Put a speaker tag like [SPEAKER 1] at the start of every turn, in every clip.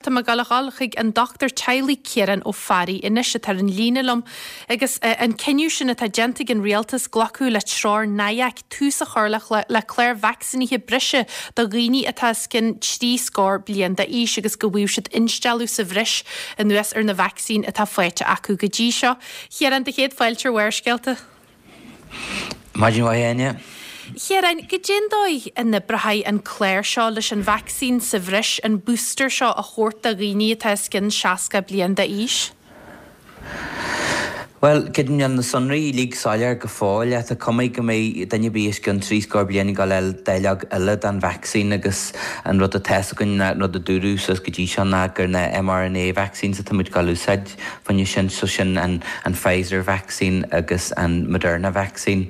[SPEAKER 1] tá galachal chuig an Dr. Tylee Kieran ó Fari inis tar an línelum agus an ceniu sin atá gentig an realtas glacu le sráir naiac túsa chorlach le Claire vacciníthe brise do riní atá cin tí scór blian da ís agus go bhíú siad instalú sa bhris in nuas ar na vaccín atá foiite acu go dí seo. Chiaran de chéad fáiltear wearsceilta.
[SPEAKER 2] Imagine why
[SPEAKER 1] Chiaran, go dói in na brathai an Claire seo leis an vaccín sa bhris an booster seo a chóirt a riní atá cin seaca blian da ís?
[SPEAKER 2] Well, cydyn yn y sonri lig soiar gyffol, a comai gymau dyn bys gan 3 sgwr blian I gael deilag ylad an vaccine agos yn rod y test gan rod y dwrws os gyddi sian ag na mRNA vaccine sa tymwyd gael wsad fan ysyn so sy'n an Pfizer vaccine agos an Moderna vaccine.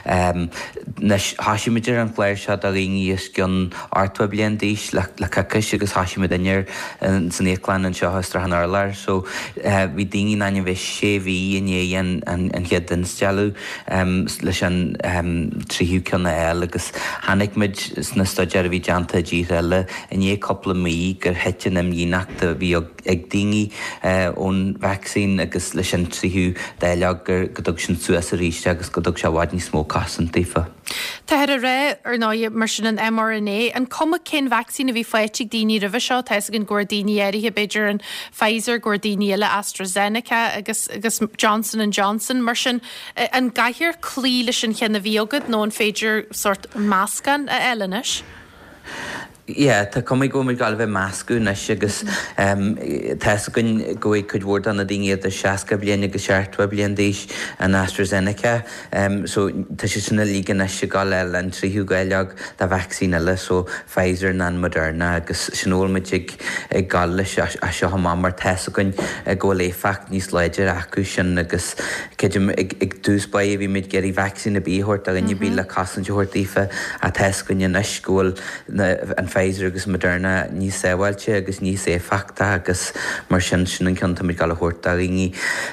[SPEAKER 2] Hasi mydir an Claire siad a ringi ys gan artwa blian dys la cacus agos hasi mydyr yn sy'n eiclan yn sio hostra han arlar. So, fi dingin anya fe shefi yn and get den stallu leis an tríú cena agus hanig mid na stoidir bhí deanta díile in é coppla mí gur heitin am dhéanaachta bhí ag daoine ón vaccín agus leis an tríú déileag gur godug sin suas a ríiste agus godug se bhaid ní smó casan tífa.
[SPEAKER 1] Tá ar a ré ar ná mar sin an mRNA an cuma cén vaccín a bhí fáitigh daoine ribh seo teis an Gordini éirithe beidir an Pfizer Gordini eile AstraZeneca agus Johnson & Johnson mar sin an gaiithir clí leis an cheanna bhíogad nó an féidir sort máscan a eilenis.
[SPEAKER 2] Yeah, tá comai go mid galbh máscú nes agus teas gon go could word an a dinge a 60 blian agus 7 blian díis an AstraZeneca so tá sé sinna lígan nes se gal eile an tríú gaiileag da vaccín eile so Pfizer and Moderna agus sinolmaigh ag gal leis a seo ha mar teas gon go léfacht níos leidir acu sin agus ceidim ag dús ba bhí mid geirí vaccín a bíhort a gnne bí le casan hortífa a teas gon in scóil an Pfizer agus Moderna ní séhailte agus ní sé facta agus mar sin an cinnta mid gal chóirta ringi.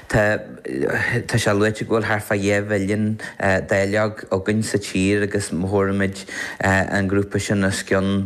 [SPEAKER 2] Tá se luite ghil harfa bhilinn déileag ó gunn sa tír agus mthóramid an grúpa sin as cion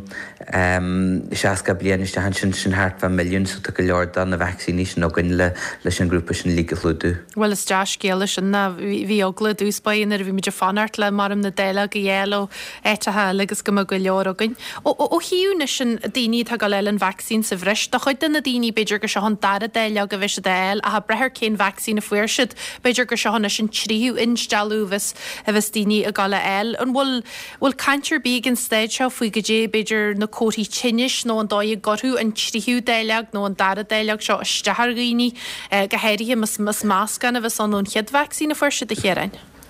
[SPEAKER 2] 60 blian is han sin harfa milliún so go leorda na vaccíní sin ó gunn leis an grúpa sin líga chlúdú.
[SPEAKER 1] Well is deis géala sin na bhí ogla dúspain ar bhí meidir fanart le marim na déileag a dhéal éitethe agus go go leor agan. Ó hiúna sin daoine tá go leil an vaccín sa bhris, do chuid na daoine beidir go se hon dara déileag a bheits a déil a ha brethir cén vaccín a fuair siad beidir go se honna sin tríú instalú vis a bheits daoine a gala eil an bhfuil cantir bíag an stéid seo faoi go dé beidir na cótaí tinnis nó an dóid gorthú an tríú déileag nó an dara déileag seo istethar riní go héirithe mas máscan a bheits an ón chead vaccín a fuair siad a chéarain.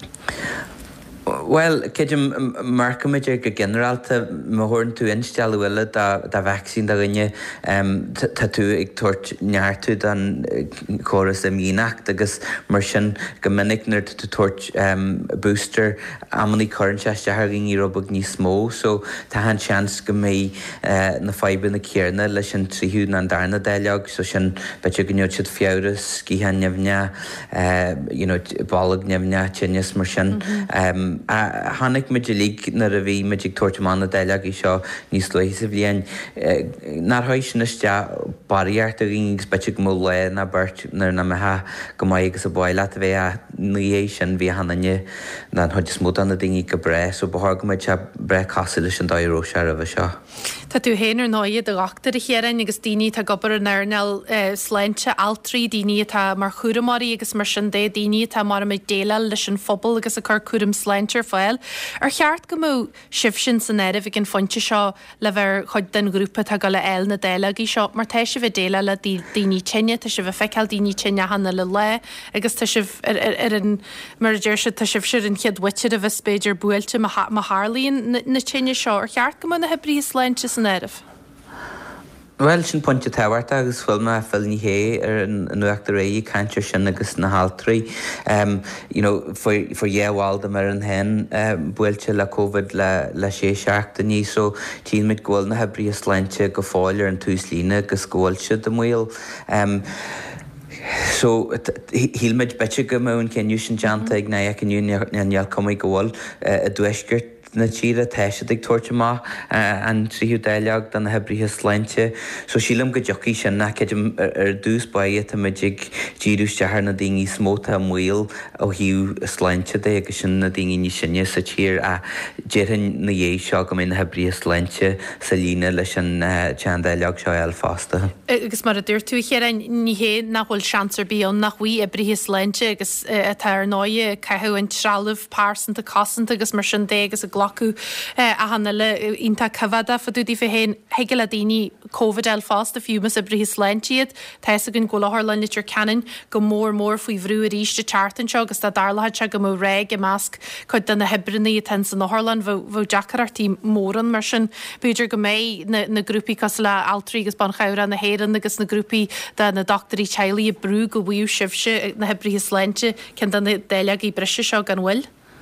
[SPEAKER 2] Well, ceidim marcamidir go generalta mahorn tú instalú eile da vaccín da rinne tá tú ag tuairt neartú dan choras a mínacht agus mar sin go minic nar tú tuairt booster ammaní chorann se rinní robog ní smó so tá han chans go mé na faibe na céarna leis an tríú an darna déileag so sin bete gneod siad fiabhras cíhe nemne ballag nemne tinnis mar sin Hannig midlig na a bhí magic tortamana déileag í seo níos luí sa bhíon nar haid sin iste baríart a rings bete go mó le na bert nar na methe go maiid agus a báile a bheith a nuéis sin bhí hananne na chuid smód an na daoine go bre so bethg go se bre casú leis an dairó se a bheith seo.
[SPEAKER 1] Tá tú héanaar náiad a gachtar a chéarain agus daoine tá gobar an airnal sleinte altrí daoine tá mar chuúramarí agus mar sin dé daoine tá mar mé déile leis an phobal agus a chu cuam sleintir fáil. Ar cheart go mó sibh sin san éirih gin fonte seo le bhar chuid den grúpa tá go le eil na déileag í seo mar teis se bheith déile le daoine tinne tá se bheith feiceil daoine tinne hanna le agus tá sibh ar an mar dúir se tá sibh siar an chiad witir a bheith spéidir buailte má hálíonn na tinne seo ar cheart go na hebrí sleinte san éirih.
[SPEAKER 2] Well, sin pointe táhairt agus bhfuil me fillní hé ar an nuachtar réí cantir sin agus na haltrií. For dhéhháilda mar an hen builte le COVID le sé seachta ní so tí mid ghil na hebrí sleinte go fáilir an tús lína agus scóilte do mhuiil. So hílmid bete go mún ceniu sin deanta ag na ag an neal comí gohil a dúisgurt na tíre teise ag tuairte má an tríú déileag den na hebrithe sleinte, so sílam go joí sin na ceidim dús baie a muidig díústear na daoine smóta a mhuiil ó hiú sleinte é agus sin na daoine ní sinne sa tír a déan na dhé seo go mé na hebrithe sleinte sa lína leis an tean déileag seo eil fásta.
[SPEAKER 1] Agus mar a dúir tú chéar ní hé nachhfuil seansar bíon nach bhí hebrithe sleinte agus tar náide cethú an trealah pásanta cosanta agus mar sin dé agus a glacu a hanna le ínta cavada fa dúdí fé hén heige le daoine COVID eil fásta fiúmas hebrithe sleinteiad, Teis a gon goláthir le litir canan go mór faoi bhrú a ríiste chartan seo agus tá darlaid se go mó réig i measc chuid den na hebrinaí tan san Northland bh Jackarartí móran mar sin beidir go méid na grúpi cos le altrií agus ban chara na héan agus na grúpi de na doctorí tealaí a brú go bhíú sibse na hebrithe sleinte cin den na déileag í brise seo gan bhfuil.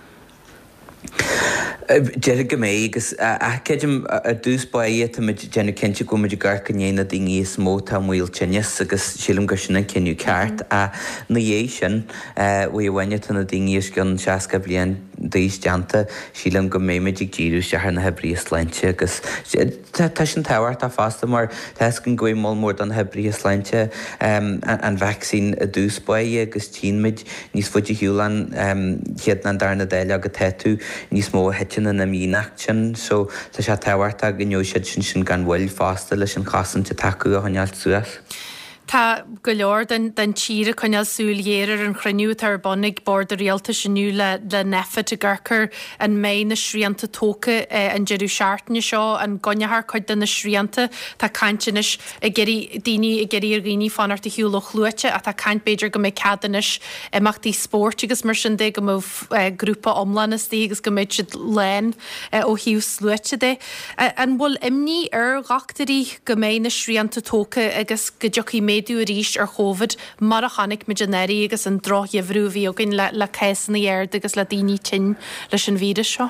[SPEAKER 2] Jerry go mé agus ceidim a dús baie dénne cinnte go muidir gar gnéna daoine smóta mhuiil tinnes agus sílam go sinna cinniú ceart a na dhé sin bhhaine na daoine gan seaca blian daois deanta sílam go méimiidir díú seaar na hebrithe sleinte agus tá sin táhairt a fásta mar teis gon goim mór an hebrithe sleinte an vaccín a dús baie agus tíimiid níos fuidir hiúlan chiad an darna déile go teú níos mó hetin na mínacht sin, so tá sé táhairt a gniú siad sin gan bhfuil fásta leis an chasan te taú a hanealt suas.
[SPEAKER 1] Tá go leor den tíre chuineal súlhéidir an chraniú tar bonnig bord a réalta sinú le nefa a ggurchar an mé na sríanta tóca an jeú seaartne seo an gonethar chuid den na sríanta tá caiintinis i geirí daoine i geirí ar gghine fanart a hiúlach luite a tá caiint beidir go méid ceadanis amachtaí sport agus mar sin dé go mó grúpa omlanas dí agus go méid siad lein ó hiú sluite dé. An bhfuil imní ar gachtarí go mé na sríanta tóca agus go joí méadú a ríist ar COVID mar a chanig me generí agus an droch a bhrúhí ó gin le caisan na aird agus le daoine tin leis an víide seo.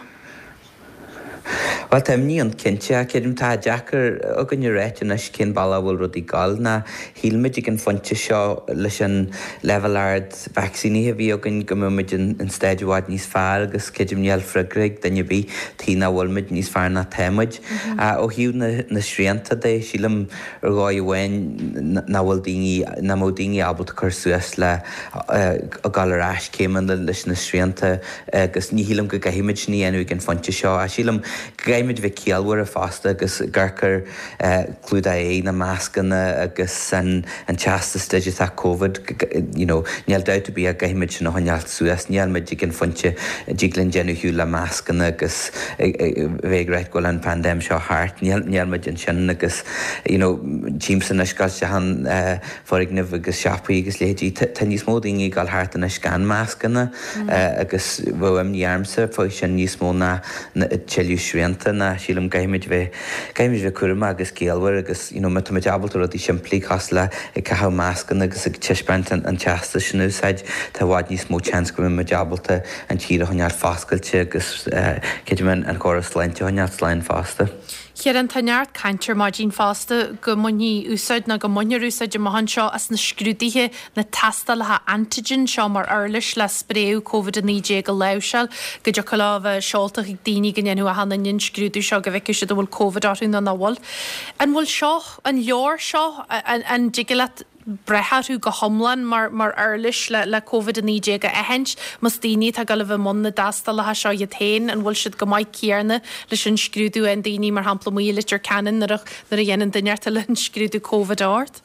[SPEAKER 2] Well tá ní an cinnte a céidim tá Jackar a gan réitin is cin balla bhfuil rudí gáil na hílmuid an fonte seo leis an levelard vaccíní a bhí a gan gomid an staidirháid níos fearr agus céidim níal frigraigh danne bhí tína bhfuilmuid níos fearr na témuid ó hiú na sríanta dé sílam ar gáid bhhain na bhfuil daoine na mó daoine abalt chur suas le a galarráis céiman leis na sríanta agus ní hílam go gaimiid ní enú an fonte seo a sílam gaimiid bheith cialhar a fásta agus garchar clúda é na máscanna agus an teasta staide a COVID, níall doubt bí a gaimiid sin na hanealt suas, níall meid an fonte díglann genú hiú le máscanna agus bhéhreid goil an pandéim seo hart, níall meid an sin agus tíimsan na scail se han fórignah agus seapaí agus léidí tá níos mó daoine gáil hart na scan máscanna agus bhfuim níarmsa fá sin níos mó na teú sríanta na sílam gaimiid bheith cuama agus céalhar agus meid abaltar a dí siimplí hasla i cethá máscan agus ag tiispaint an teasta sinúsáid tá bháid níos mó chans go meid abalta an tíre hanear fáscailte agus céidir an choras leinte haneart sláin fásta.
[SPEAKER 1] Chéar an taneart caiintear má dín fásta go muí úsáid na go muir úsáid de mahan seo as na scrúdaithe na testa letha antigen seo mar airlis le spréú COVID-19 go leseil go de go láh seoltaach ag daoine gnéanú a hanainn scrúdú seo go bheice si do bhfuil COVID áú na bhil. An bhfuil seo an leor seo an digile brechaú go homlan mar airlis le COVID-19 go ehent mas daoine tá go le bh mna dastal letha seo i tain an bhfuil siad go maiid cearna leis an scrúdú an daoine mar hapla mí litir canan nar a dhéanaan duineartta le an scrúdú COVID át.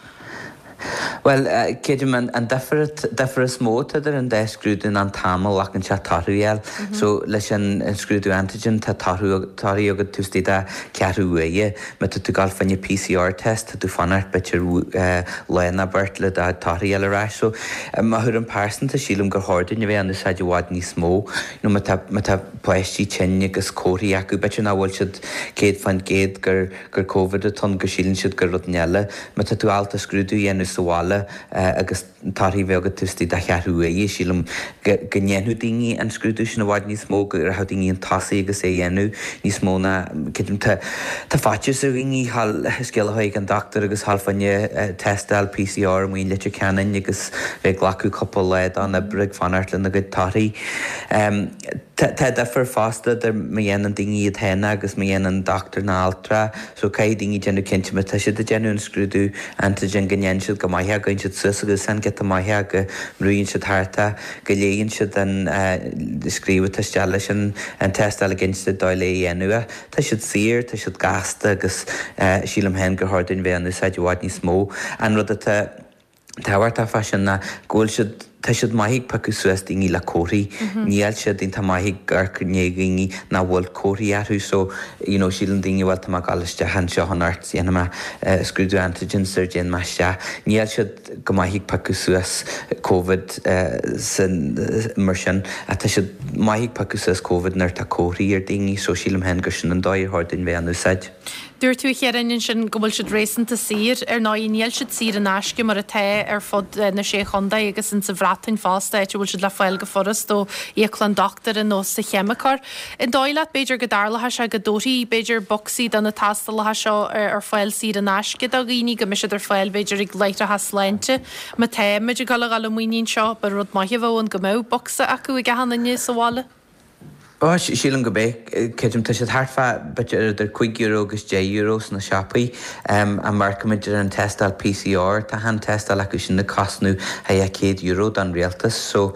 [SPEAKER 2] Well, céidim an defer smóta ar an scrúdún an tamil ach an se tarúéal, so leis an scrúdú antigen tá tarí agad tústíide cearú é, me tú gáil fanne PCR test, tú fanart betir lena bert le a taríal ará, so thur an pásanta sílam gur hádain bheith an saide bhád níos mó, me tá pleistí tenne agus cóirí acu betir na bhfuil siad céad fan géad gur COVID a ton go sílann siad gur rudneile, me tá tú alta scrúdú dhéanú sála agus tarí bheith agad tústí de chearú é sílam gnéanú daoine an scrúdú sin bháid níos mó gur ha daoine an tasaí agus é dhéanú níos mó na tá fáte sa bhíí scéalaithaigh an doctor agus halfanne testal PCR mhaon litir canan agus bheith glacu coppla leid an na brig fanart le na go tarí. Tá far fásta ar mé dhéanaan daoine iad héna agus mé dhéanaan doctor na altra, so cai daoine genú cinnte tá si a genún scrúdú antigen gnéan siad go maithe goin siad sus agus san get maithe go mrúonn siad thata go léonn siad an scríomh taisteala sin an testála ginste dáile dhéanua. Tá siad sir, tá siad gasta agus sílam hen gur háún bhéanú saidhhaid ní smó an rud táhhairtá fashion na ggóil siad tá siad maithigh pacu suas daoine le cóirí, níl siad ínta maithigh garcnégaí na bhfuil cóirí arthú so sílan daoine bhfuil tá gáiste han seo an art dhéanama scrúdú antigen surgeon me se. Níl siad go maithigh pacu suas COVID san mar sin a tá siad maithigh pacu suas COVID nar tá cóirí ar daoine so sílam hen gur sin an dáir háirdainn bheith anú said.
[SPEAKER 1] Dúir tú chéann sin go bhfuil siad rééisanta sír ar ná níl siad sír an asce mar a té ar fod na sé chunda agus in sa bhratain fásta éidir bhfuil siad le fáil go forrast ó íoclan doctor in nó sa cheamachar. In dáileat beidir go darlathe se go dóirí beidir boxí don na tastalathe seo ar fáil sír an asce a ghoine go mis ar fáil beidir ag leite has leinte ma té meidir gal muoín seo bar rud maitheh bhn go mó boxa acu i gahanana sa bhála.
[SPEAKER 2] Sílan go bé ceidim tá siad thfa beidir idir €5 agus €10 na siapaí a marcamidir an testal PCR tá han testal acu sin na cosnú ha €100 don rialtas so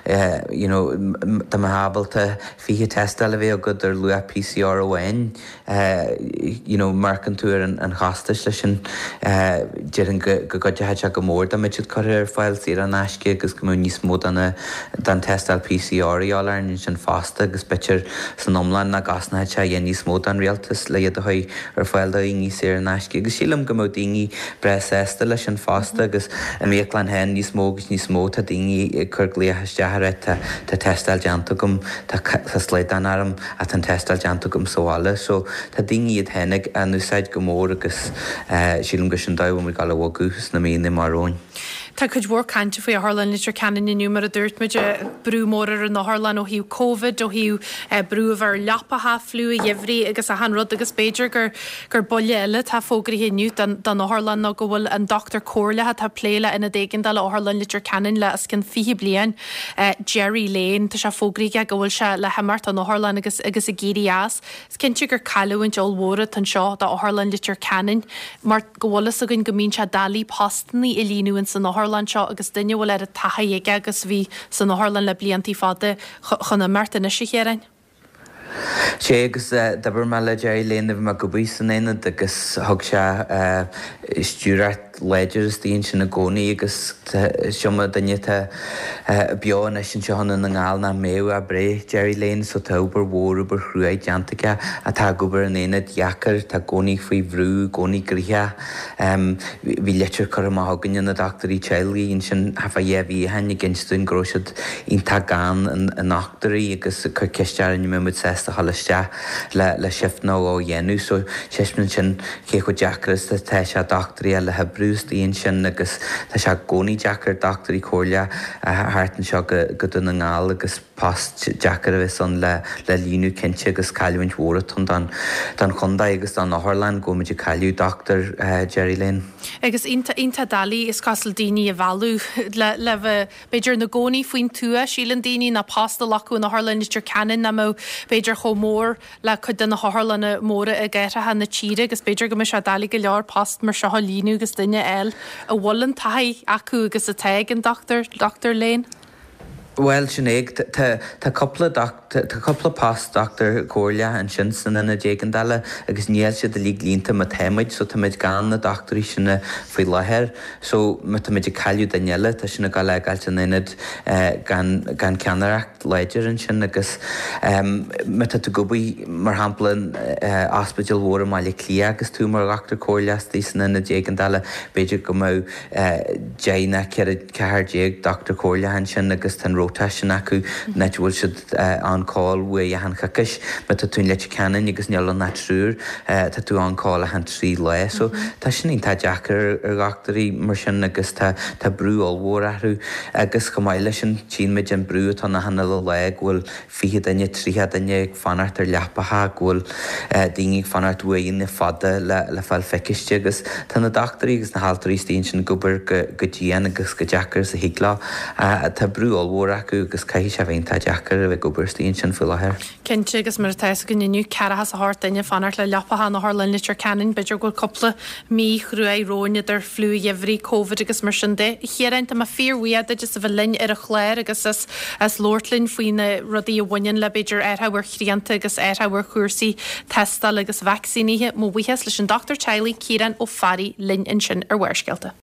[SPEAKER 2] tá habalta fihe testal a bheith agad ar lua PCR óhain marcan tú ar an chastas lei sin dearan go godethe go mór a meid chu ar fáil sí an asce agus go mú níos mó dan testal PCR áil ar sin fásta agus betir san omlan na gasna se dhéní smód an rialtas le iad a ar fáil a ingí sé an asci agus sílam go mó daoine bresésta leis an fásta agus an mélan hen ní smógus ní smó a daoine chur léthe dehar tá testal deanta gom tá sleid an arm a an testal deanta gom soála so tá daoine iad henig an úsáid go mór agus sílam go sin dahfu gal bhgus na mína marróin.
[SPEAKER 1] Tá chud bhór cante faoi Harlan litir canan inniu mar a dúirt meide brúmórar an Harlan ó hiú COVID ó hiú brúhar leapathe fluú a dhéhrí agus a hanrod agus Beiidir gur bolle eile tá fógraí hinniu don Harlan ná go bhfuil an Dr. Córlathe tá pléile ina dégin dal Harlan litir canan le as cin fihi blian Jerry Lane tá se fógraí go bhfuil se le hemart an Harlan agus a géirí as. Cinnte gur callúin deolhóra tan seo a Harlan litir canan mar go bhlas a gon gomín se dalí postannaí i líúin san Harlan seo agus duine bhfuil ar a taiige agus bhí san Harlan le bliantí fada chuna merta na si chérain.
[SPEAKER 2] sé agus dabar me le Jerry Lane bh me go bú san éine agus thug se stúart ledgers tíon sin na gcónaí agus sioma daine beána sin sehanna na ngáil na méh a bré Jerry Lane so tá obair mhór obair chruúid deantacha a tá gobar an éine deacar tá gcónaí faoi bhrú gcónaí gríthe bhí letir chu amthganine na doctorí teilí on sin hafa dhéhí hena ginstún gróisiid ionta gan an nachtarí agus chu ceistear in mé sesta halliste le sifná ó dhéanú so seismin sin ché chu deachras tá se doctorí a le brústíon sin agus tá se gcónaí deachar doctorí cóirle háartan seo go duna ngáil agus post deachar a bheith san le líú cinnte agus caiúint mhóratún don chunda agus don Harlan go muidir caiú Dr. Jerry Lane.
[SPEAKER 1] Agus inta dalí is casal daoine a bhú le bheith beidir na gcónaí faoin tua sílan daoine na pasta lacu na Harlan litir canan na mó beidir cho mór le chud den na Harlanna móra a gaiire na tíre agus beidir go me se dalí go leor past mar se líú agus duine eil a bhlan taid acu agus a teig an Dr. Lane.
[SPEAKER 2] Well sinnéag tá coppla past Dr. Córla an sin san ina dégandála agus níl siad a lí línta ma téimiid so tá méid gan na doctorí sinna faoi lethir so mu tá méidir caiú daile tá sinna gal leigáilte inad gan ceanaracht leidir an sin agus me tá gobaí mar hamplan ospidal mhór máile clí agus tú mar Dr. Córla tí san ina dégandála beidir go mó déine ceir Dr. Córla an sin agus tan rotation acu net bhfuil siad an cáil bhui a han chacais me tá tún leite ceann agus neall an natrúr tá tú an cáil a han trí le so tá sin tá deachar ar gachtarí mar sin agus tá brú allhór ahrú agus go maiile sin tí meid an brú tá na hanna le bhfuil fihe daine tríthe daine ag fanart ar leapathe ghfuil daoine ag fanart bhuaon na fada le fáil feiciiste agus tá na doctorí agus na haltarí stíon sin gobar go díana agus go deachar sa hílá tá brú allhór acu agus cai se bhéon tá deachar a bheith go burstíon sin fu láthir.
[SPEAKER 1] Cinnte agus mar teis go nniu ceachas a hart daine fanart le lepaá na hálinn litir canan, beidir go coppla mí chhrú róine idir flú jehrí COVID agus mar sin de. Chéarint am fearhuiad just a bh linn ar a chléir agus as Lordlinn faoine rodí a bhain le beidir airthhar chríanta agus airthhar chuirsaí testal agus vaccíníthe mó bhuihes leis an Dr. Charlie Kieran ó Farí linn in sin ar bhhaircealta.